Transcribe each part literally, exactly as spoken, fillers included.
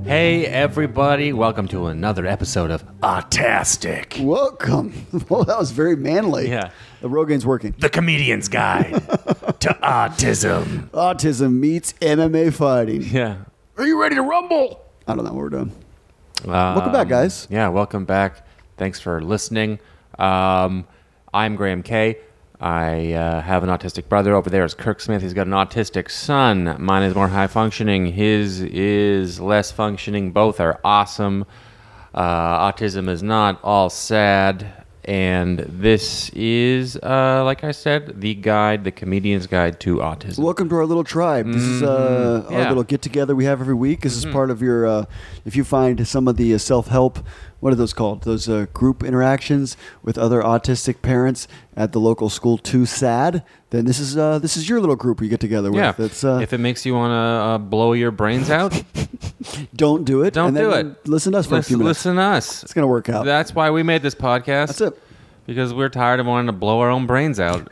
Hey everybody, welcome to another episode of Autastic. Welcome. Well, that was very manly. Yeah. The Rogain's working. The Comedian's Guide to Autism. Autism meets M M A fighting. Yeah. Are you ready to rumble? I don't know what we're doing. Um, welcome back, guys. Yeah, welcome back. Thanks for listening. Um, I'm Graham Kay. I uh, have an autistic brother. Over there is Kirk Smith. He's got an autistic son. Mine is more high functioning. His is less functioning. Both are awesome. Uh, autism is not all sad. And this is, uh, like I said, the guide, the Comedian's Guide to Autism. Welcome to our little tribe. This is uh, Yeah. our little get-together we have every week. This is part of your, uh, if you find some of the uh, self-help, what are those called? Those uh, group interactions with other autistic parents at the local school too sad, then this is uh, this is your little group you get together with. Yeah. It's, uh, if it makes you want to uh, blow your brains out, don't do it. Don't and do then it. Listen to us for a few listen, minutes. listen to us. It's going to work out. That's why we made this podcast. That's it. Because we're tired of wanting to blow our own brains out.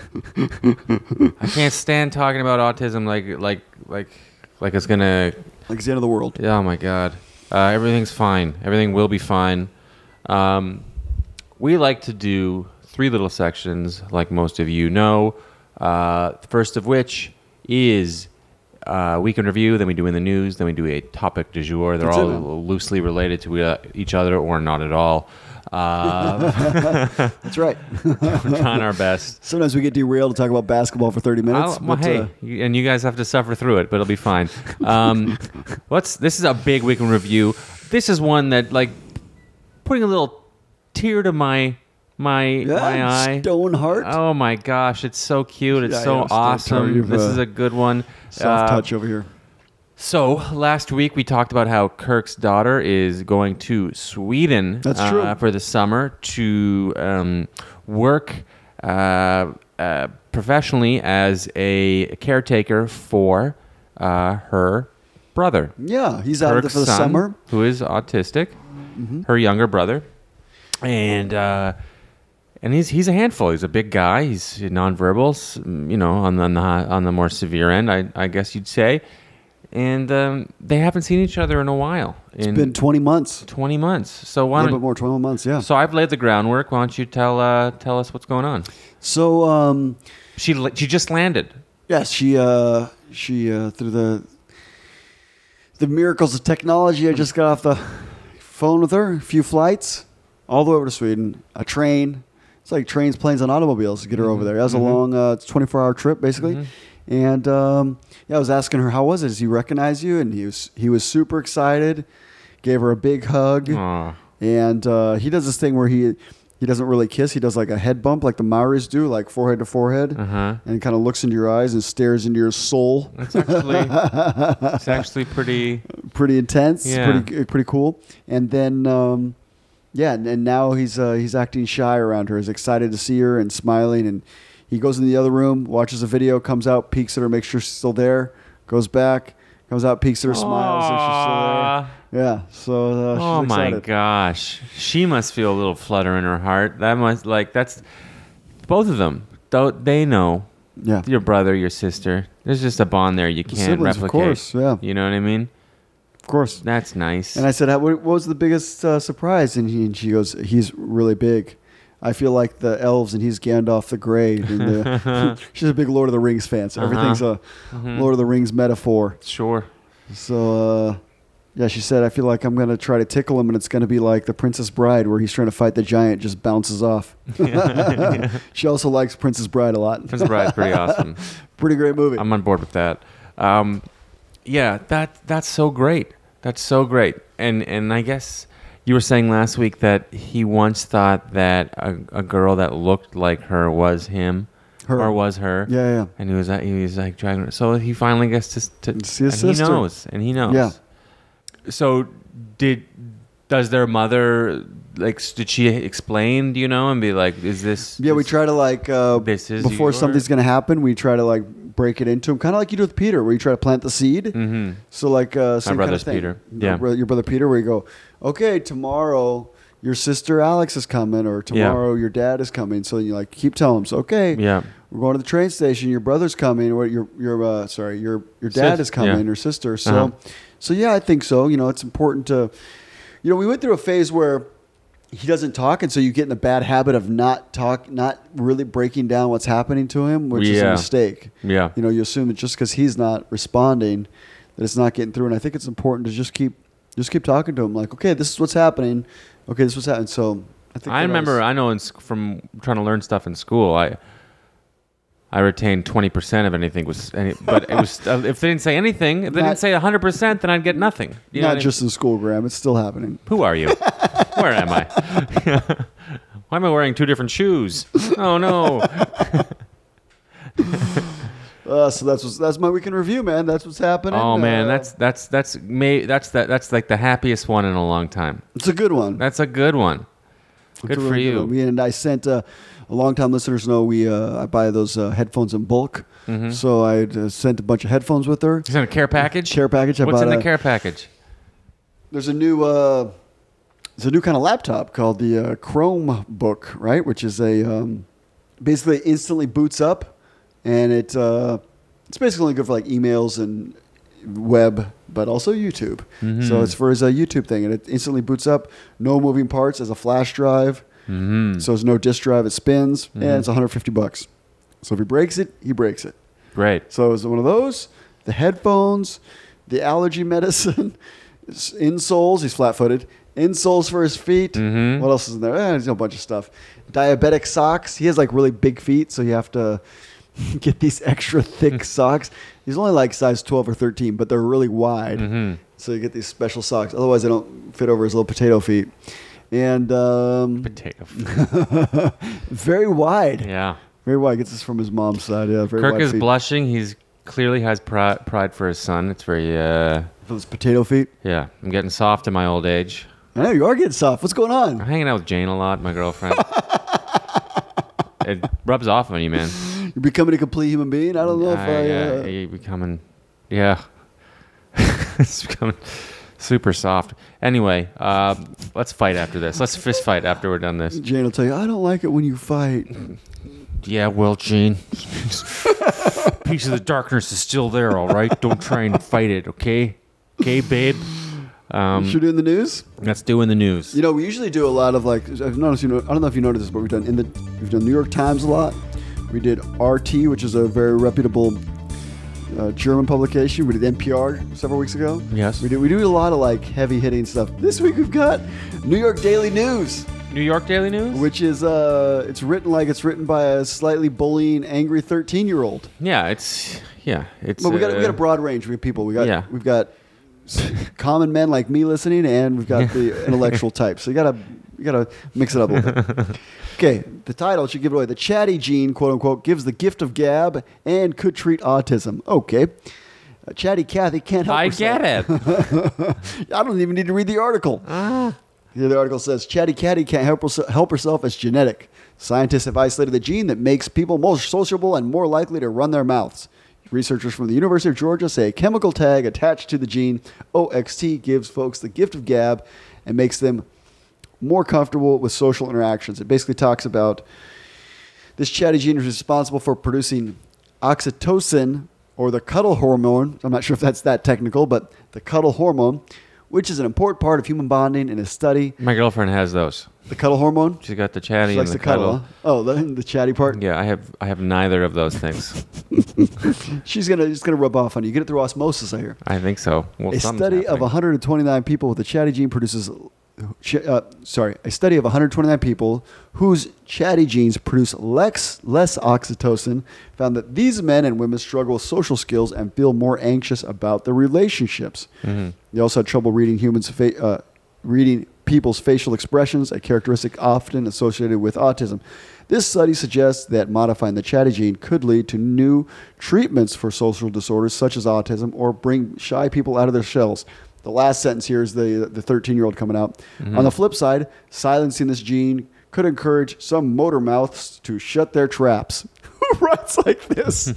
I can't stand talking about autism like like like like it's gonna. Like it's the end of the world. Oh my god! Uh, everything's fine. Everything will be fine. Um, we like to do three little sections, like most of you know. Uh, first of which is uh, week in review. Then we do in the news. Then we do a topic du jour. They're That's all it, man. loosely related to uh, each other or not at all. Uh, That's right. we're trying our best. Sometimes we get derailed to talk about basketball for thirty minutes. I'll- well, but, hey, uh, you- and you guys have to suffer through it, but it'll be fine. Um, what's this is a big week in review. This is one that like putting a little tear to my my yeah, my eye. Stone Heart. Oh my gosh, it's so cute. It's Yeah, so yeah, Stone awesome. Heart, you've, This uh, is a good one. Soft Uh, touch over here. So last week we talked about how Kirk's daughter is going to Sweden That's uh, true. for the summer to um, work uh, uh, professionally as a caretaker for uh, her brother. Yeah, he's out Kirk's for the son, summer. who is autistic, her younger brother, and uh, and he's he's a handful. He's a big guy. He's nonverbal, s- you know, on the on the, high- on the more severe end, I, I guess you'd say. And um, they haven't seen each other in a while. It's in been twenty months. twenty months. So A why little don't bit more, twenty months, yeah. so I've laid the groundwork. Why don't you tell uh, tell us what's going on? So, um, She la- she just landed. yes, she, uh, she uh, through the the miracles of technology, I just got off the phone with her, a few flights, all the way over to Sweden, a train. It's like trains, planes, and automobiles to get her over there. That was a long, uh, twenty-four hour trip, basically. And um, yeah, I was asking her, how was it? Does he recognize you? And he was he was super excited. Gave her a big hug. Aw. And uh, he does this thing where he he doesn't really kiss. He does like a head bump, like the Maoris do, like forehead to forehead, Uh-huh. and kind of looks into your eyes and stares into your soul. It's actually it's actually pretty. Pretty intense. Yeah. Pretty pretty cool. And then um, yeah, and, and now he's uh, he's acting shy around her. He's excited to see her and smiling. And he goes in the other room, watches a video, comes out, peeks at her, makes sure she's still there, goes back, comes out, peeks at her, smiles, and she's still Aw. there. Yeah. So uh, she's Oh my excited. gosh, she must feel a little flutter in her heart. That must like that's both of them. Though they know Yeah. your brother, your sister. There's just a bond there you can't siblings, of replicate. course, yeah. You know what I mean? Of course. That's nice. And I said, "How- what what was the biggest uh, surprise?" And, he, and she goes, "He's really big. I feel like the elves, and he's Gandalf the Grey." And the, she's a big Lord of the Rings fan, so Uh-huh. everything's a Mhm. Lord of the Rings metaphor. Sure. So, uh, yeah, she said, "I feel like I'm going to try to tickle him, and it's going to be like the Princess Bride, where he's trying to fight the giant, just bounces off." She also likes Princess Bride a lot. Princess Bride's pretty awesome. Pretty great movie. I'm on board with that. Um, yeah, that that's so great. That's so great. And and I guess you were saying last week that he once thought that a, a girl that looked like her was him, Her. or was her. Yeah, yeah. And he was uh, he was like dragging her. So he finally gets to, to See his and sister. he knows, and he knows. Yeah. So did does their mother like s- did she explain? Do you know and be like, is this? Yeah, we this- try to like uh, This is before your- something's gonna happen, we try to like break it into him, kind of like you do with Peter, where you try to plant the seed. Mhm. So like uh, same brother's kind of thing. Peter. Your Yeah. bro- your brother Peter, where you go, okay, tomorrow your sister Alex is coming, or tomorrow your dad is coming. So you like keep telling him, so okay, Yeah. we're going to the train station. Your brother's coming, or your your uh, sorry, your your dad Sis- is coming, yeah. or sister. So Uh-huh. So yeah, I think so. You know, it's important to, you know, we went through a phase where he doesn't talk, and so you get in a bad habit of not talk, not really breaking down what's happening to him, which is a Yeah. mistake. Yeah. You know, you assume that just because he's not responding, that it's not getting through. And I think it's important to just keep, just keep talking to him. Like, okay, this is what's happening. Okay, this is what's happening. So I think I that remember, was- I know in, sc- from trying to learn stuff in school, I I retained twenty percent of anything. Was any, But it was uh, if they didn't say anything, if they Not- didn't say one hundred percent, then I'd get nothing. You know not what I just in school, Graham. It's still happening. mean? Who are you? Where am I? Why am I wearing two different shoes? Oh, no. Uh, so that's what's, that's my weekend review, man. That's what's happening. Oh, man, Uh, that's that's that's may, that's that that's like the happiest one in a long time. it's a good one. That's a good one. It's Good a for really you. one. We and I sent uh, a long-time listeners know we uh, I buy those uh, headphones in bulk. Mm-hmm. So I uh, sent a bunch of headphones with her. Is that a care package? Care package. I What's bought in the a- care package? There's a new uh, there's a new kind of laptop called the uh, Chromebook, right? Which is a um, basically instantly boots up, and it uh, it's basically only good for like emails and web, but also YouTube. Mm-hmm. So it's for his uh, YouTube thing, and it instantly boots up. No moving parts as a flash drive. Mm-hmm. So it's no disk drive. It spins, and it's one hundred fifty bucks. So if he breaks it, he breaks it. Great. So it was one of those, the headphones, the allergy medicine, insoles. He's flat-footed. Insoles for his feet. Mhm. What else is in there? Eh, there's a bunch of stuff. Diabetic socks. He has like really big feet, so you have to get these extra thick socks. He's only like size twelve or thirteen, but they're really wide. Mhm. So you get these special socks. Otherwise, they don't fit over his little potato feet. And um, Potato. very wide. Yeah. Very wide. Gets this from his mom's side. Yeah, very Kirk wide is feet. blushing. He's clearly has pride, pride for his son. It's very, uh, For those potato feet. yeah. I'm getting soft in my old age. I know you are getting soft. What's going I'm on? hanging out with Jane a lot, my girlfriend. It rubs off on you, man. You're becoming a complete human being. I don't know if I, I. uh, Uh, you're becoming, yeah. It's becoming super soft. Anyway, uh, let's fight after this. Let's fist fight after we're done this. Jane will tell you, I don't like it when you fight. Yeah, well, Gene, piece of the darkness is still there, all right? Don't try and fight it, okay? Okay, babe? Um, Should we do in the news? let's do in the news. You know, we usually do a lot of like. I've noticed. You know, I don't know if you noticed this, but we've done in the we've done New York Times a lot. We did R T, which is a very reputable uh, German publication. We did N P R several weeks ago. Yes. We do. We do a lot of like heavy hitting stuff. This week we've got New York Daily News, New York Daily News? which is uh, it's written like it's written by a slightly bullying, angry thirteen year old. Yeah, it's, yeah, it's. But we got uh, we got a broad range of people. We got Yeah. we've got common men like me listening, and we've got the intellectual types. So you gotta you gotta mix it up a little bit. Okay, the title should give it away. The chatty gene, quote unquote, gives the gift of gab and could treat autism. Okay, uh, chatty Cathy can't help I herself. get it. I don't even need to read the article. Ah. Here the article says Chatty Cathy can't help, herse- help herself as genetic. Scientists have isolated the gene that makes people more sociable and more likely to run their mouths. Researchers from the University of Georgia say a chemical tag attached to the gene O X T gives folks the gift of gab and makes them more comfortable with social interactions. It basically talks about this chatty gene is responsible for producing oxytocin, or the cuddle hormone. I'm not sure if that's that technical, but the cuddle hormone, which is an important part of human bonding in a study. My girlfriend has those. The cuddle hormone? She's got the chatty She and likes the to cuddle. cuddle. Huh? Oh, the, the chatty part? Yeah, I have I have neither of those things. She's gonna just gonna rub off on you. Get it through osmosis, I hear. I think so. Well, A something's study of happening. one hundred twenty-nine people with the chatty gene produces. Uh, sorry, a study of one hundred twenty-nine people whose chatty genes produce less, less oxytocin found that these men and women struggle with social skills and feel more anxious about their relationships. Mm-hmm. They also had trouble reading humans, fa- uh, reading people's facial expressions, a characteristic often associated with autism. This study suggests that modifying the chatty gene could lead to new treatments for social disorders such as autism, or bring shy people out of their shells. The last sentence here is the the thirteen-year-old coming out. Mm-hmm. On the flip side, silencing this gene could encourage some motor mouths to shut their traps. Who writes like this?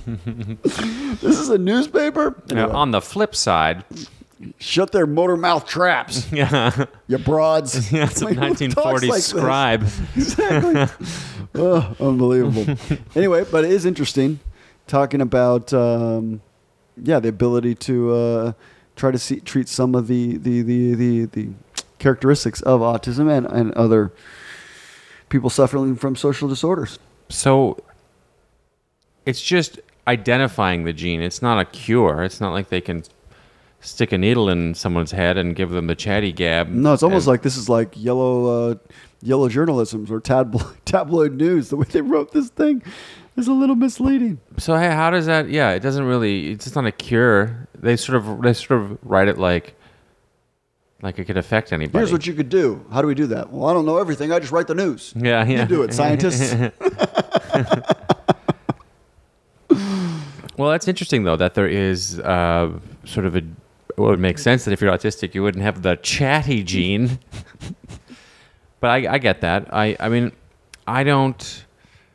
This is a newspaper? Now, Anyway, on the flip side, shut their motor mouth traps, yeah, you broads. yeah, it's a Like, who nineteen talks forties like this? scribe. Exactly. Oh, unbelievable. Anyway, but it is interesting talking about, um, yeah, the ability to uh, try to see, treat some of the the, the, the, the characteristics of autism and, and other people suffering from social disorders. So it's just identifying the gene. It's not a cure. It's not like they can stick a needle in someone's head and give them the chatty gab. No, it's almost and, like this is like yellow uh, yellow journalism or tabloid, tabloid news. The way they wrote this thing is a little misleading. So hey, how does that? Yeah, it doesn't really. It's just not a cure. They sort of they sort of write it like like it could affect anybody. Here's what you could do. How do we do that? Well, I don't know everything. I just write the news. Yeah, yeah. You do it, scientists. Well, that's interesting though that there is uh, sort of a. Well, it would make sense that if you're autistic, you wouldn't have the chatty gene. But I, I get that. I, I mean, I don't.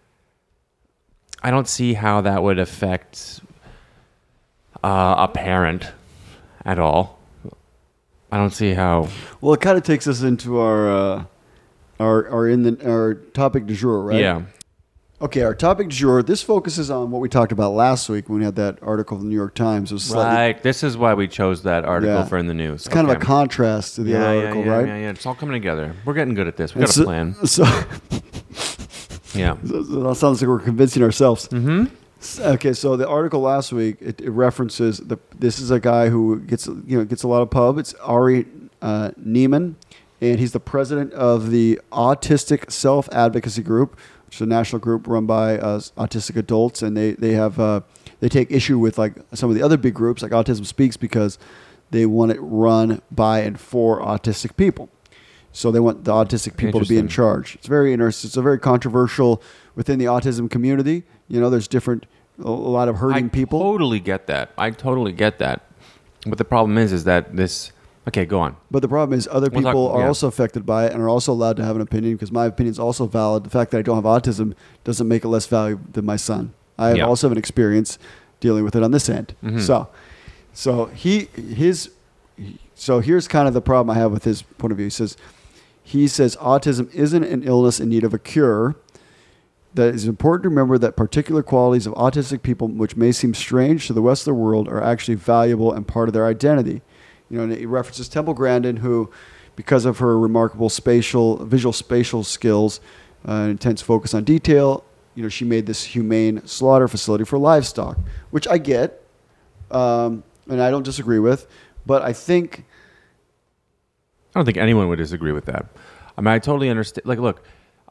I don't see how that would affect uh, a parent at all. I don't see how. Well, it kind of takes us into our uh, our our in the our topic du jour, right? Yeah. Okay, our topic du jour. This focuses on what we talked about last week when we had that article in the New York Times. It was slightly, Right. This is why we chose that article Yeah. for In the News. It's kind of Okay. a contrast to the yeah, other yeah, article, yeah, right? Yeah, yeah. It's all coming together. We're getting good at this. We And got so, a plan. So, Yeah. so that sounds like we're convincing ourselves. Mm-hmm. Okay, so the article last week it, it references the. This is a guy who gets you know gets a lot of pub. It's Ari uh, Neiman, and he's the president of the Autistic Self Advocacy Group, which is a national group run by uh, autistic adults, and they they have uh, they take issue with like some of the other big groups like Autism Speaks because they want it run by and for autistic people. So they want the autistic people to be in Interesting. charge. It's very interesting. It's a very controversial within the autism community. You know, there's different, a a lot of hurting I people. totally get that. I totally get that. But the problem is, is that this. Okay, go on. But the problem is other We'll talk- people are yeah. also affected by it and are also allowed to have an opinion because my opinion is also valid. The fact that I don't have autism doesn't make it less valuable than my son. I have Yeah. also have an experience dealing with it on this end. Mhm. So, so he, his, so here's kind of the problem I have with his point of view. He says, he says autism isn't an illness in need of a cure. That it is important to remember that particular qualities of autistic people, which may seem strange to the rest of the world, are actually valuable and part of their identity. You know, and he references Temple Grandin, who, because of her remarkable spatial, visual spatial skills, uh, and intense focus on detail, you know, she made this humane slaughter facility for livestock, which I get, um, and I don't disagree with, but I think. I don't think anyone would disagree with that. I mean, I totally understand. Like, look,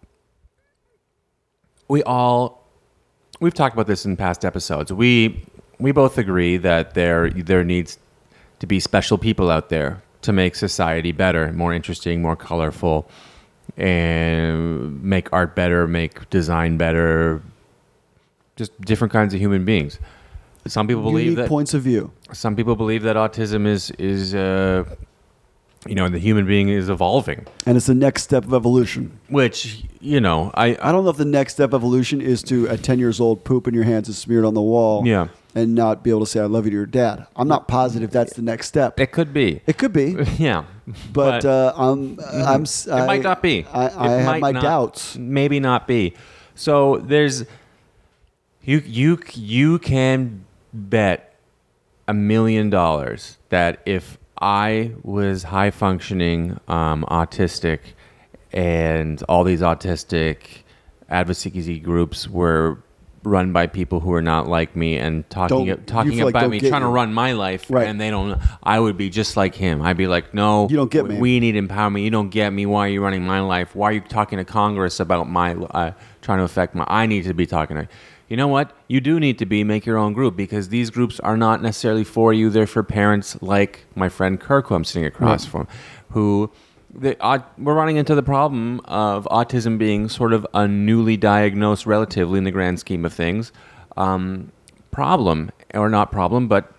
we all we've talked about this in past episodes. We we both agree that there there needs to be special people out there to make society better, more interesting, more colorful, and make art better, make design better. Just different kinds of human beings. Some people believe Unique that points of view. some people believe that autism is is uh, you know, the human being is evolving, And it's the next step of evolution. which, you know, I, I don't know if the next step of evolution is to, at ten years old, poop in your hands and smear it on the wall Yeah. and not be able to say, I love you to your dad. I'm not positive that's the next step. it could be. It could be, Yeah. but uh, I'm, I'm, s- it might not be. I, It I have might my not- doubts. Maybe not be. So there's you you you can bet a million dollars that if I was high functioning um, autistic and all these autistic advocacy groups were run by people who are not like me and talking Don't- you talking feel like about don't me get trying to you. run my life Right. and they don't I would be just like him. I'd be like, no, You don't get me. we need empowerment. You don't get me. Why are you running my life? Why are you talking to Congress about my uh, trying to affect my? I need to be talking to. You know what? You do need to be make your own group because these groups are not necessarily for you. They're for parents like my friend Kirk, who I'm sitting across Right. from, who the, uh, we're running into the problem of autism being sort of a newly diagnosed, relatively in the grand scheme of things, um, problem or not problem, but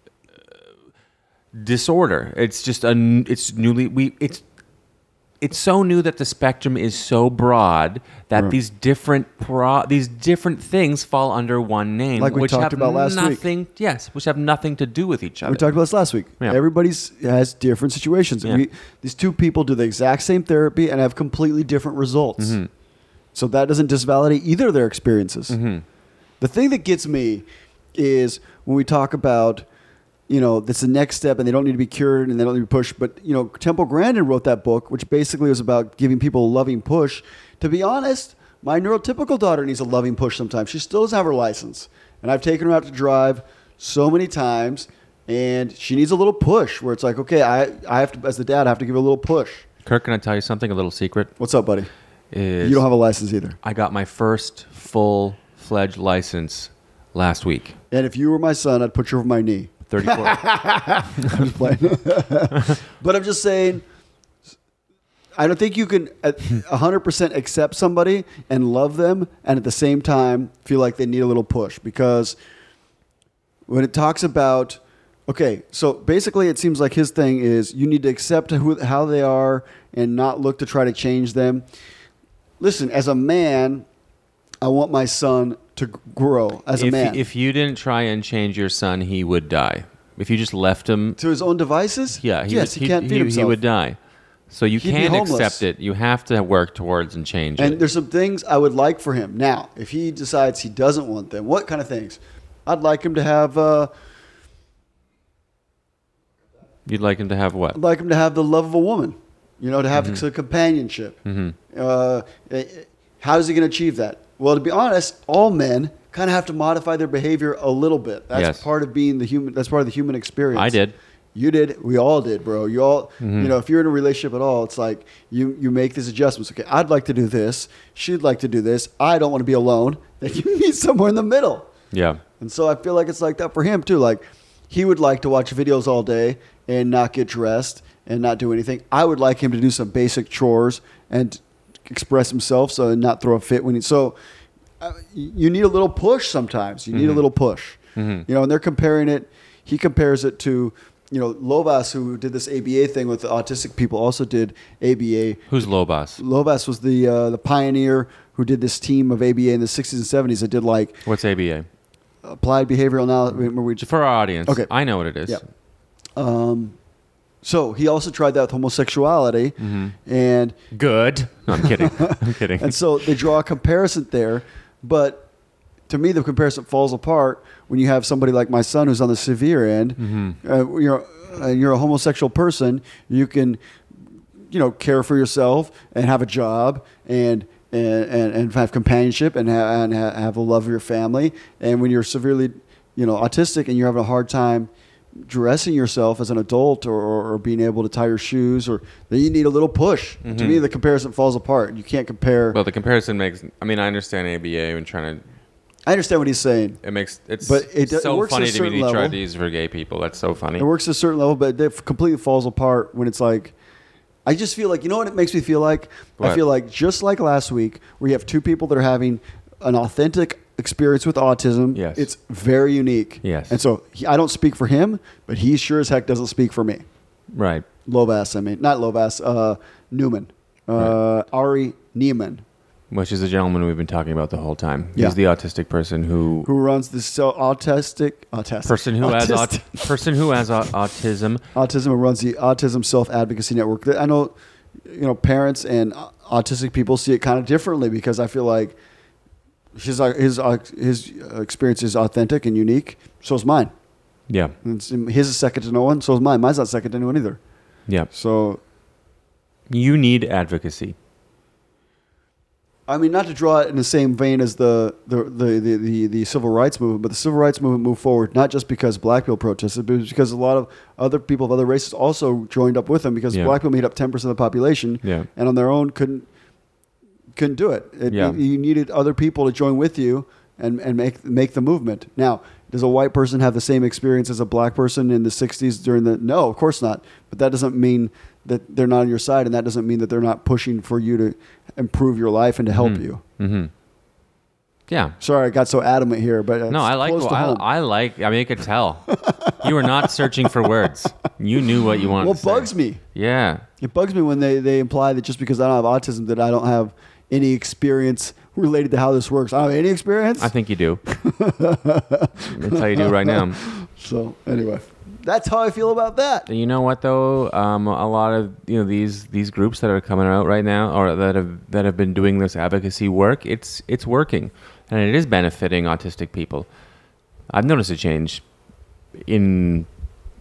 disorder. It's just a n- it's newly we it's it's so new that the spectrum is so broad that Right. these different pro- these different things fall under one name, Like we which talked have about last week. nothing. Yes, which have nothing to do with each other. We talked about this last week. Yeah. Everybody's has different situations. Yeah. We, these two people do the exact same therapy and have completely different results. Mm-hmm. So that doesn't disvalidate either of their experiences. Mm-hmm. The thing that gets me is when we talk about you know, that's the next step, and they don't need to be cured and they don't need to be pushed. But, you know, Temple Grandin wrote that book, which basically was about giving people a loving push. To be honest, my neurotypical daughter needs a loving push sometimes. She still doesn't have her license. And I've taken her out to drive so many times, and she needs a little push where it's like, okay, I, I have to, as the dad, I have to give her a little push. Kirk, can I tell you something? A little secret? What's up, buddy? Is You don't have a license either. I got my first full-fledged license last week. And if you were my son, I'd put you over my knee. thirty-four. I'm just playing. But I'm just saying, I don't think you can at one hundred percent accept somebody and love them and at the same time feel like they need a little push. Because when it talks about, okay, so basically it seems like his thing is you need to accept who, how they are and not look to try to change them. Listen, as a man, I want my son to grow as a if, man. If you didn't try and change your son, he would die. If you just left him To his own devices? Yeah, he yes, would, he can't feed he, himself. he would die. So you He'd be can't homeless. accept it. You have to work towards and change And it. there's some things I would like for him. Now, if he decides he doesn't want them, what kind of things? I'd like him to have. Uh, You'd like him to have what? I'd like him to have the love of a woman. You know, to have Mm-hmm. some companionship. Mhm. Uh, eh, how is he going to achieve that? Well, to be honest, all men kind of have to modify their behavior a little bit. That's Yes. part of being the human. That's part of the human experience. I did. You did. We all did, bro. You all, Mm-hmm. you know, if you're in a relationship at all, it's like you you make these adjustments. Okay, I'd like to do this. She'd like to do this. I don't want to be alone. Then you meet somewhere in the middle. Yeah. And so I feel like it's like that for him too. Like he would like to watch videos all day and not get dressed and not do anything. I would like him to do some basic chores and express himself, so and not throw a fit when he. So uh, you need a little push sometimes. You need a little push. Mhm. You know, and they're comparing it. He compares it to. You know, Lovas, who did this A B A thing with the autistic people, also did A B A. Who's Lobos? Lovas was the uh, the pioneer who did this team of A B A in the sixties and seventies that did like What's A B A? applied behavioral analysis. Remember we just, For our audience. Okay. I know what it is. Yeah. um, so he also tried that with homosexuality, Mm-hmm. and Good. No, I'm kidding. I'm kidding. and so they draw a comparison there, but to me the comparison falls apart when you have somebody like my son who's on the severe end. Mm-hmm. Uh, you're uh, you're a homosexual person. You can, you know, care for yourself and have a job and and and, and have companionship and, ha- and ha- have a love of your family. And when you're severely, you know, autistic and you're having a hard time dressing yourself as an adult or, or, or being able to tie your shoes, or then you need a little push. To Mhm. me, the comparison falls apart. You can't compare. Well, the comparison makes. I mean, I understand A B A and trying to. I understand what he's saying. It makes it's But it do- so it works at funny a to me that certain you tried level. to use for gay people. That's so funny. It works at a certain level, but it completely falls apart when it's like, I just feel like, you know what it makes me feel like? I What? feel like just like last week, where you have two people that are having an authentic experience with autism. Yes. It's very unique. Yes. And so he, I don't speak for him, but he sure as heck doesn't speak for me. Right. Lovas, I mean, not Lovas, uh, Newman. Uh, Ari Neiman, Which is a gentleman we've been talking about the whole time. Yeah. He's the autistic person who who runs this so autistic, autistic person who has aut- autistic- person who has au- autism. autism and runs the Autism Self Advocacy Network. I know, you know, parents and au- autistic people see it kind of differently because I feel like his uh, his uh, his experience is authentic and unique. So is mine. Yeah. And it's- his is second to no one. So is mine. Mine's not second to anyone either. Yeah. So You need advocacy. I mean, not to draw it in the same vein as the the, the, the, the the civil rights movement, but the civil rights movement moved forward not just because black people protested, but because a lot of other people of other races also joined up with them because Yeah. black people made up ten percent of the population, Yeah. and on their own couldn't couldn't do it. It- Yeah. You needed other people to join with you and, and make make the movement. Now, does a white person have the same experience as a black person in the sixties during the? No, of course not. But that doesn't mean that they're not on your side, and that doesn't mean that they're not pushing for you to improve your life and to help you. Mm-hmm. Yeah. Sorry, I got so adamant here, but No, I like. close to I, home. I like. I mean, I could tell. You were not searching for words. You knew what you wanted. What to say. bugs me? Yeah. It bugs me when they, they imply that just because I don't have autism that I don't have any experience related to how this works. I don't have any experience. I think you do. That's how you do right now. So anyway, that's how I feel about that. You know what though? Um, a lot of you know these these groups that are coming out right now, or that have that have been doing this advocacy work. It's it's working, and it is benefiting autistic people. I've noticed a change in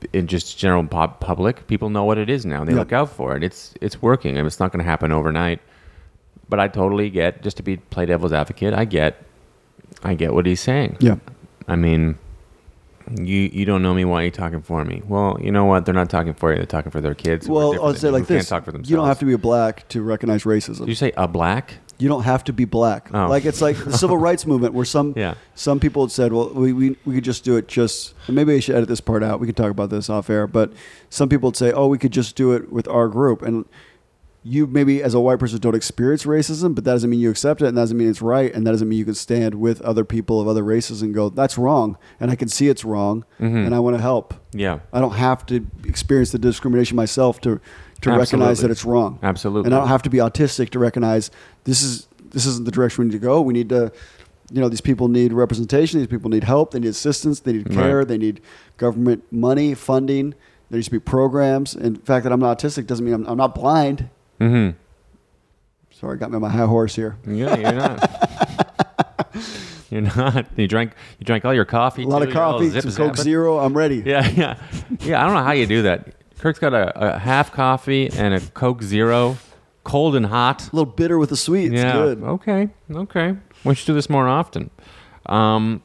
in just general pop public, people know what it is now. They Yeah. look out for it. It's it's working. I mean, it's not going to happen overnight. But I totally get, just to be play devil's advocate, I get, I get what he's saying. Yeah. I mean, you you don't know me. Why are you talking for me? Well, you know what? They're not talking for you. They're talking for their kids. who are Well, different I'll than say you, like who this: Can't talk for themselves. you don't have to be a black to recognize racism. Did you say a black? You don't have to be black. Oh. Like it's like the civil rights movement, where some Yeah. some people had said, "Well, we, we we could just do it just." And maybe I should edit this part out. We can talk about this off air. But some people would say, "Oh, we could just do it with our group." And you maybe as a white person don't experience racism, but that doesn't mean you accept it, and that doesn't mean it's right, and that doesn't mean you can stand with other people of other races and go, "That's wrong," and I can see it's wrong, Mm-hmm. and I want to help. Yeah. I don't have to experience the discrimination myself to to recognize Absolutely. that it's wrong. Absolutely. And I don't have to be autistic to recognize this is this isn't the direction we need to go. We need to, you know, these people need representation. These people need help. They need assistance. They need care. Right. They need government money, funding. There needs to be programs. And the fact that I'm not autistic doesn't mean I'm, I'm not blind. Mm-hmm. Sorry, I got me on my high horse here. Yeah, you're not. You're not. You drank. You drank all your coffee. A lot too. of You're all coffee, zip some zapping. Coke Zero. I'm ready. Yeah, yeah, yeah. I don't know how you do that. Kirk's got a, a half coffee and a Coke Zero, cold and hot. A little bitter with the sweet. It's yeah. good. Okay. Okay. We should do this more often. Um,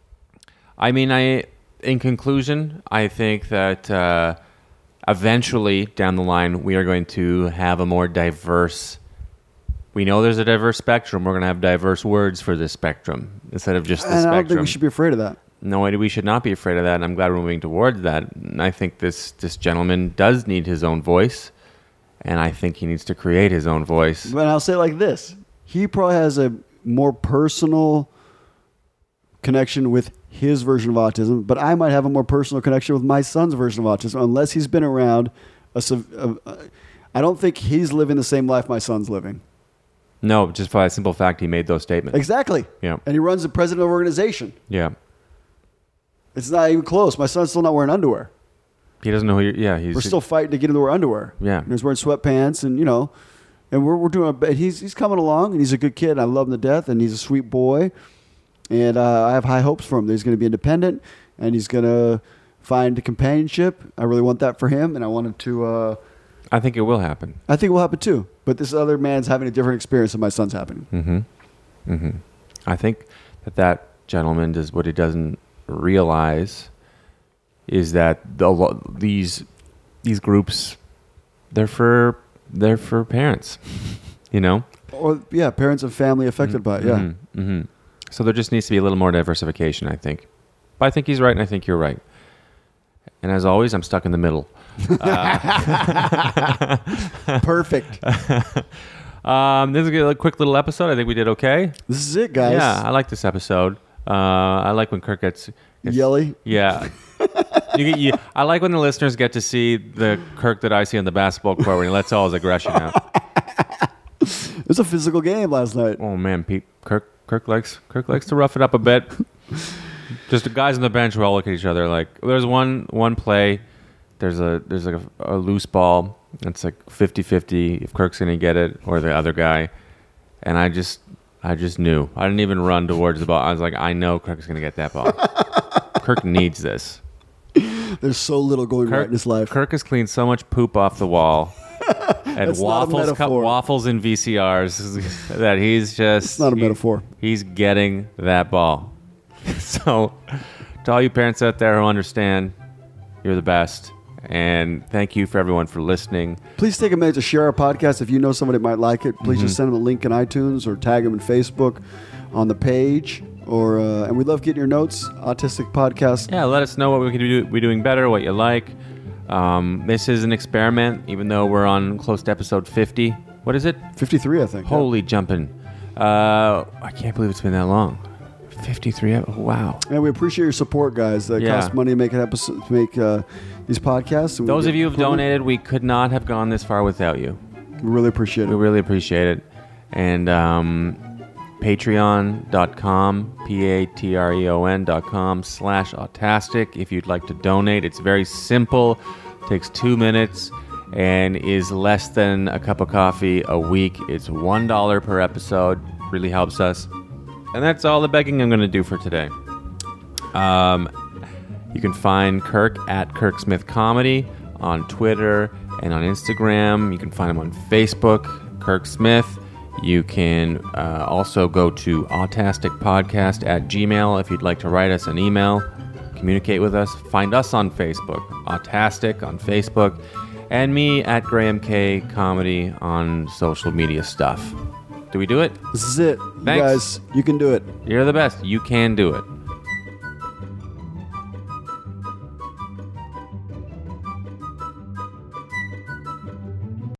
I mean, I. In conclusion, I think that uh, eventually down the line we are going to have a more diverse. We know there's a diverse spectrum. We're going to have diverse words for this spectrum instead of just the And I don't spectrum. think we should be afraid of that. No, we should not be afraid of that, and I'm glad we're moving towards that. And I think this this gentleman does need his own voice, and I think he needs to create his own voice. But I'll say it like this. He probably has a more personal connection with his version of autism, but I might have a more personal connection with my son's version of autism, unless he's been around a, sev- a, a I don't think he's living the same life my son's living. No, just for the simple fact he made those statements. Exactly. Yeah. And he runs the president of an organization. Yeah. It's not even close. My son's still not wearing underwear. He doesn't know who you're, yeah, he's... We're still fighting to get him to wear underwear. Yeah. And he's wearing sweatpants and, you know, and we're, we're doing, a, he's, he's coming along and he's a good kid. And I love him to death and he's a sweet boy. And uh, I have high hopes for him. That he's going to be independent and he's going to find companionship. I really want that for him. And I want him to, uh, I think it will happen. I think it will happen too. But this other man's having a different experience than my son's having. Mm-hmm. Mm-hmm. I think that that gentleman does what he doesn't realize is that the, lo- these these groups, they're for they're for parents, you know. Or, yeah, parents and family affected by it. Yeah. Mm-hmm. Mm-hmm. So there just needs to be a little more diversification, I think. But I think he's right, and I think you're right. And as always, I'm stuck in the middle. Uh, Perfect. um, this is a quick little episode. I think we did okay. This is it, guys. Yeah, I like this episode. Uh, I like when Kirk gets, gets Yelly. Yeah. you get, you, I like when the listeners get to see the Kirk that I see on the basketball court when he lets all his aggression out. It was a physical game last night. Oh man, Pete, Kirk, Kirk likes Kirk likes to rough it up a bit. Just the guys on the bench will all look at each other like. There's one one play. There's a there's like a, a loose ball. It's like fifty-fifty if Kirk's gonna get it or the other guy. And I just I just knew. I didn't even run towards the ball. I was like, I know Kirk's gonna get that ball. Kirk needs this. There's so little going right in his life. Kirk has cleaned so much poop off the wall. And That's not a waffles, cup metaphor. waffles and V C Rs that he's just. It's not a he- metaphor. He's getting that ball. So, to all you parents out there who understand, you're the best. And thank you for everyone for listening. Please take a minute to share our podcast. If you know somebody that might like it, please Mm-hmm. just send them a link in iTunes or tag them in Facebook on the page. Or uh, and we love getting your notes. Autistic Podcast. Yeah, let us know what we can do, be doing better, what you like. Um, this is an experiment, even though we're on close to episode fifty. What is it? fifty-three, I think. yeah. Holy jumping. Uh, I can't believe it's been that long. fifty-three. ep- Wow. And we appreciate your support, guys. It Yeah. costs money to make an episode, to make uh, these podcasts. And we Those get of you who've equipment. donated, we could not have gone this far without you. We really appreciate We it. really appreciate it. And um, patreon.com, P-A-T-R-E-O-N dot com slash autastic. If you'd like to donate, it's very simple. Takes two minutes and is less than a cup of coffee a week. It's one dollar per episode. Really helps us. And that's all the begging I'm going to do for today. Um, You can find Kirk at Kirk Smith Comedy on Twitter and on Instagram. You can find him on Facebook, Kirk Smith. You can uh, also go to autasticpodcast at gmail if you'd like to write us an email, communicate with us. Find us on Facebook, Autastic on Facebook, and me at Graham K Comedy on social media stuff. Do we do it? This is it. Thanks. You guys, you can do it. You're the best. You can do it.